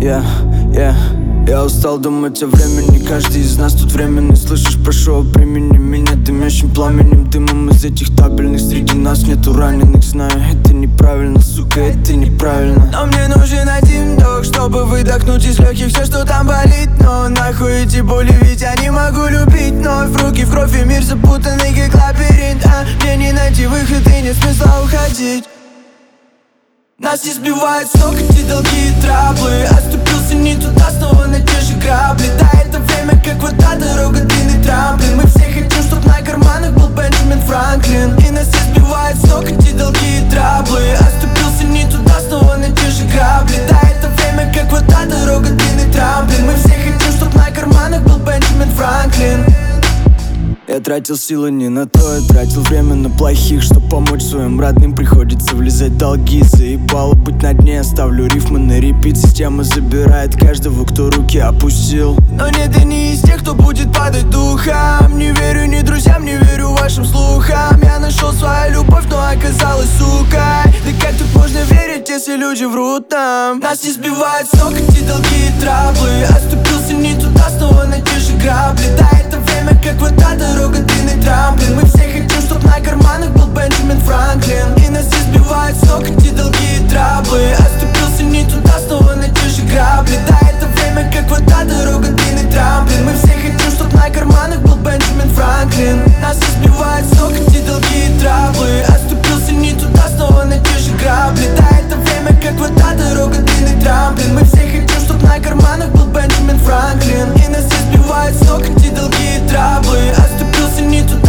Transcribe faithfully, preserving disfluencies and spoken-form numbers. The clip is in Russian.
yeah, yeah. Я устал думать о времени, каждый из нас тут временный. Слышишь, прошу, примени меня дымящим пламенем, дымом из этих табельных. Среди нас нету раненых, знаю, это неправильно, сука, это неправильно. Но мне нужен один вдох, чтобы выдохнуть из легких все, что там болит. Но нахуй эти боли, ведь я не могу любить вновь. В руки в кровь и мир запутанный, как лабиринт. А мне не найти выход и нет смысла уходить. Нас не сбивают с ног эти долги и траблы. Оступился не туда, снова на те же грабли. Да, это время как вода, дорога, длинный трамплин. Мы все хотим, чтоб на карманах был Бенджамин Франклин. И нас не сбивают с ног эти долги и траблы. Оступился не туда, снова на те же грабли. Да, это время как вода, дорога, длинный трамплин. Мы все хотим, чтоб на карманах был Бенджамин Франклин. Я тратил силы не на то, я тратил время на плохих. Чтоб помочь своим родным, приходится влезать в долги. Заебало быть на дне, оставлю рифмы на репит. Система забирает каждого, кто руки опустил. Но нет, я не из тех, кто будет падать духом. Не верю ни друзьям, не верю вашим слухам. Я нашел свою любовь, но оказалась сукой. Да как тут можно верить, если люди врут нам? Нас не сбивают с ног эти долги и траблы. Оступился не туда, снова на те же грабли. Да, это время как вода, дорога, длинный трамплин. Мы все хотим, чтоб на карманах был Бенджамин Франклин. И нас не сбивают с ног эти долги и траблы. Оступился не туда, снова на те же грабли. Да, это время как вода, дорога, длинный трамплин. Мы все хотим, чтоб на карманах был Бенджамин Франклин. Нас не сбивают с ног эти долги и траблы. Оступился не туда, снова на те же грабли. Да, это время как вода, дорога, длинный трамплин. Мы все хотим, чтоб на карманах был Бенджамин Франклин. И нас не сбивают с ног эти долги и траблы. Оступился не туда.